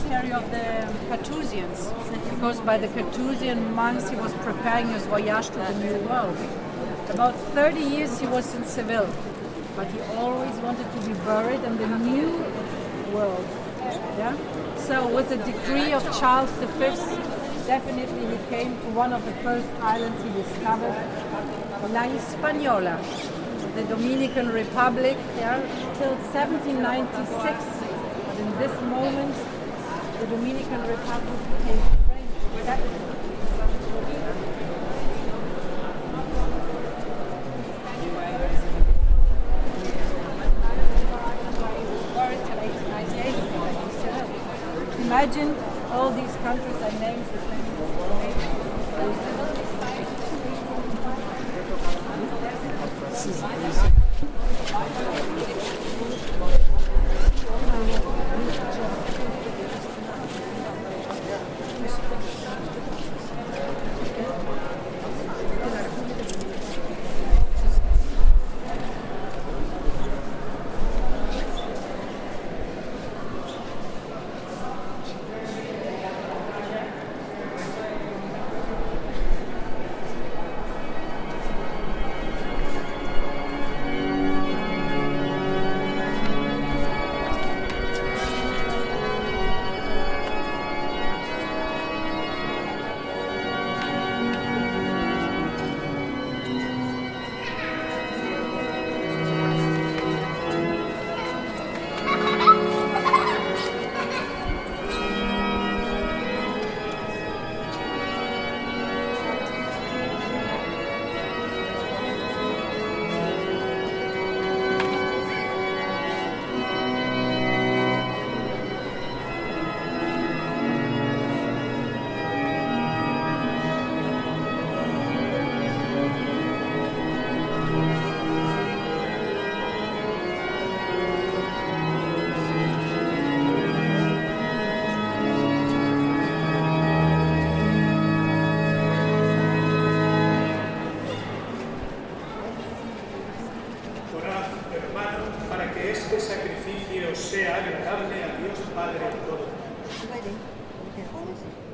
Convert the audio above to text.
monastery of the Carthusians, because by the Carthusian monks he was preparing his voyage to the New World. About 30 years he was in Seville, but he always wanted to be buried in the New World. Yeah? So with the decree of Charles V, definitely he came to one of the first islands he discovered, La Hispaniola, the Dominican Republic, till 1796. But in this moment, the Dominican Republic became French. Imagine all these countries and names. Este sacrificio sea agradable a Dios Padre Todopoderoso.